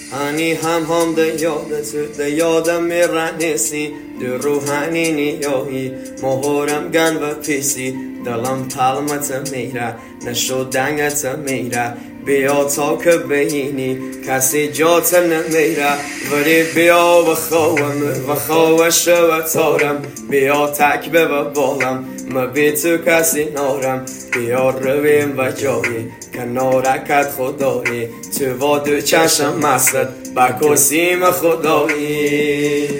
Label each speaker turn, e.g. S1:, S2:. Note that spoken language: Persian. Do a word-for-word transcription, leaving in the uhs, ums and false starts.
S1: هنی هم هم ده یادت ده یادم میرنیسی ده روحانی نیایی مهورم گن و پیسی دلم پلمت میره نشدنگت میره بیا تا که بینی کسی جات نمیره ولی بیا و خوام و خوش و تارم بیا تک به و بالم ما بی تو کسی نارم بیا رویم و جایی کنارکت خدایی تو با دو چشم مستت بکسیم خدایی